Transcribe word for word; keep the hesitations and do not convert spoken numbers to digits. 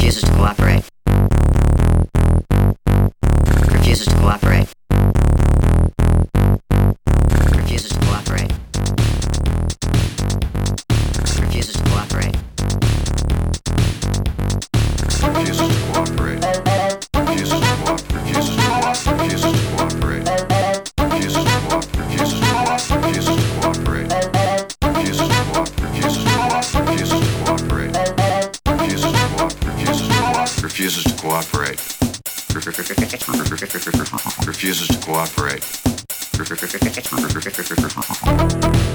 Refuses to cooperate. Refuses to cooperate. Refuses to cooperate. Refuses to cooperate. Refuses to cooperate. Refuses to cooperate. Refuses to cooperate. Refuses to cooperate. Refuses to cooperate. Refuses to cooperate. Refuses to cooperate. Refuses to cooperate. Refuses to cooperate. Refuses to cooperate. Refuses to cooperate. Refuses to cooperate.